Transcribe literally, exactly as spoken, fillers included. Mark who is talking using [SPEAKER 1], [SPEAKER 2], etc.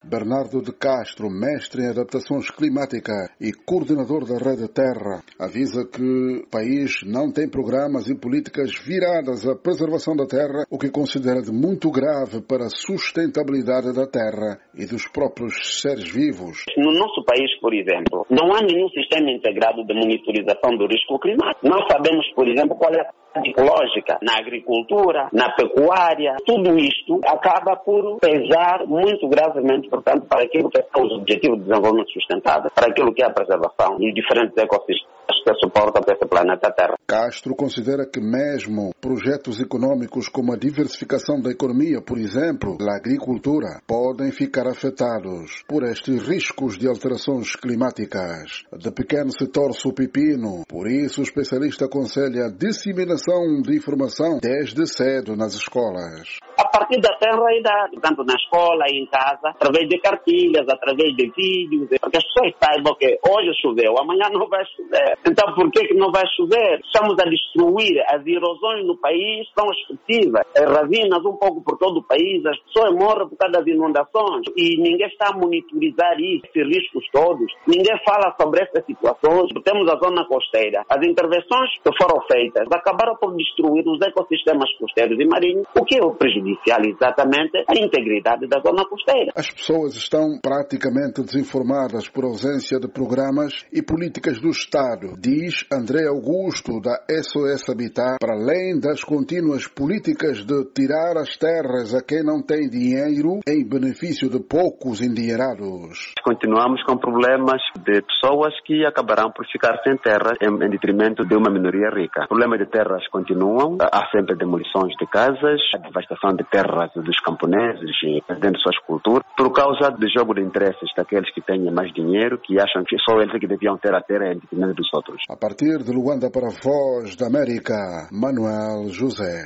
[SPEAKER 1] Bernardo de Castro, mestre em adaptações climáticas e coordenador da Rede Terra, avisa que o país não tem programas e políticas viradas à preservação da terra, o que considera de muito grave para a sustentabilidade da terra e dos próprios seres vivos.
[SPEAKER 2] No nosso país, por exemplo, não há nenhum sistema integrado de monitorização do risco climático. Não sabemos, por exemplo, qual é a ecológica, na agricultura, na pecuária. Tudo isto acaba por pesar muito gravemente, portanto, para aquilo que são os objetivos de desenvolvimento sustentável, para aquilo que é a preservação dos diferentes ecossistemas que suportam esse planeta Terra.
[SPEAKER 1] Castro considera que mesmo projetos econômicos como a diversificação da economia, por exemplo, a agricultura, podem ficar afetados por estes riscos de alterações climáticas. De pequeno se torce o pepino, por isso o especialista aconselha a disseminação de informação desde cedo nas escolas.
[SPEAKER 2] A partir da tenra idade, tanto na escola e em casa, através de cartilhas, através de vídeos, para que as pessoas saibam que hoje choveu, amanhã não vai chover. Então por que que não vai chover? Estamos a destruir, as erosões no país são expressivas, as ravinas um pouco por todo o país, as pessoas morrem por causa das inundações e ninguém está a monitorizar isso, esses riscos todos. Ninguém fala sobre essas situações. Temos a zona costeira. As intervenções que foram feitas acabaram por destruir os ecossistemas costeiros e marinhos, o que é o prejudicial exatamente a integridade da zona costeira.
[SPEAKER 1] As pessoas estão praticamente desinformadas por ausência de programas e políticas do Estado, diz André Augusto, da S O S Habitat, para além das contínuas políticas de tirar as terras a quem não tem dinheiro em benefício de poucos endinheirados.
[SPEAKER 3] Continuamos com problemas de pessoas que acabarão por ficar sem terra em, em detrimento de uma minoria rica. Problemas de terras continuam, há sempre demolições de casas, a devastação de terras dos camponeses e perdendo suas culturas, por causa do jogo de interesses daqueles que têm mais dinheiro, que acham que só eles que deviam ter a terra em detrimento dos outros.
[SPEAKER 1] A partir de Luanda para a Voz da América, Manuel José.